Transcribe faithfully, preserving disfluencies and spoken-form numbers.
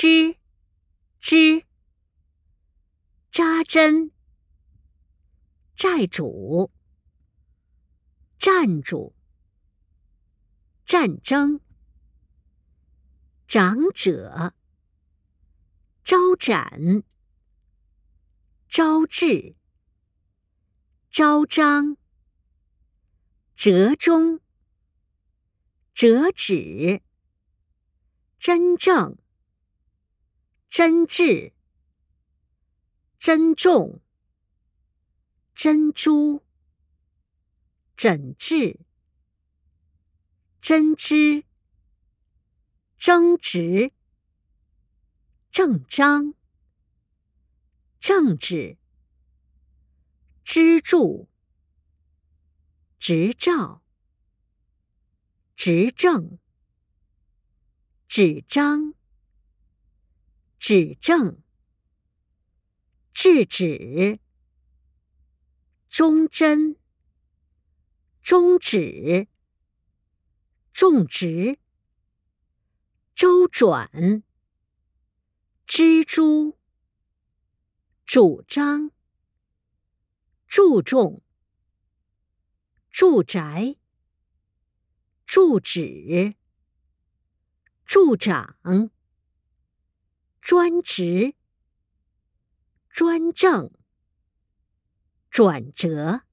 织织扎针债主站住战争长者招展招致招张折中折纸真正真挚珍重珍珠诊治针织争执正章政治支柱执照执政纸张指正制止忠贞终止种植周转蜘蛛主张注重住宅住址助长专职专政转折